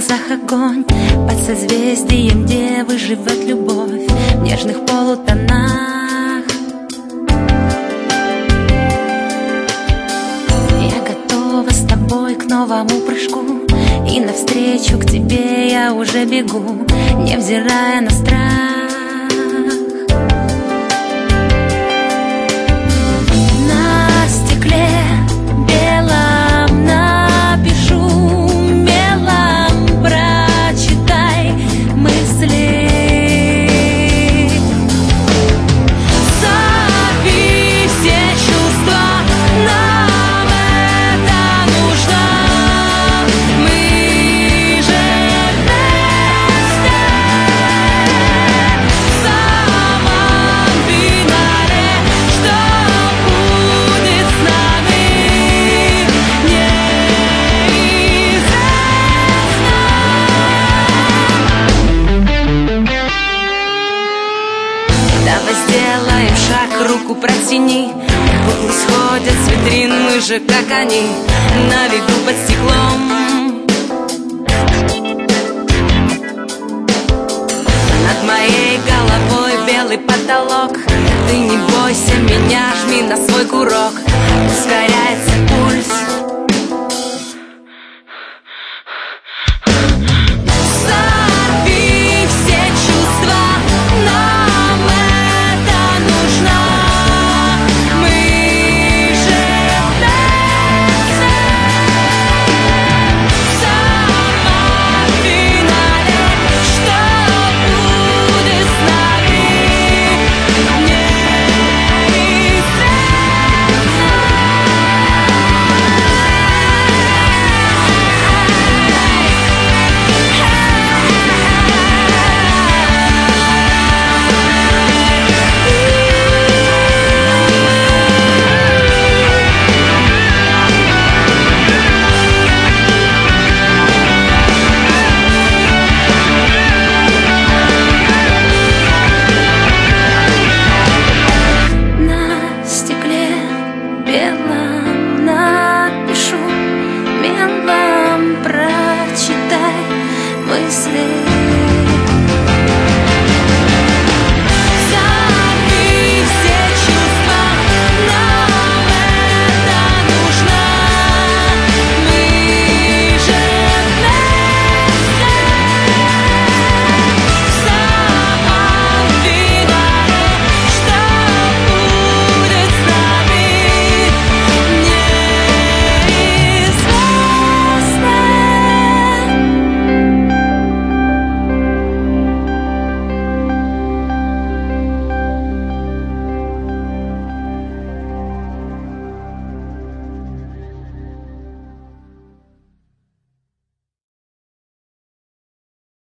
глазах огонь, под созвездием Девы живет любовь в нежных полутонах. Я готова с тобой к новому прыжку, и навстречу к тебе я уже бегу, невзирая на страх. Давай сделаем шаг, руку протяни. Куклы сходят с витрин, мы же как они, на виду под стеклом. Над моей головой белый потолок. Ты не бойся меня, жми на свой курок. Ускоряется пульс,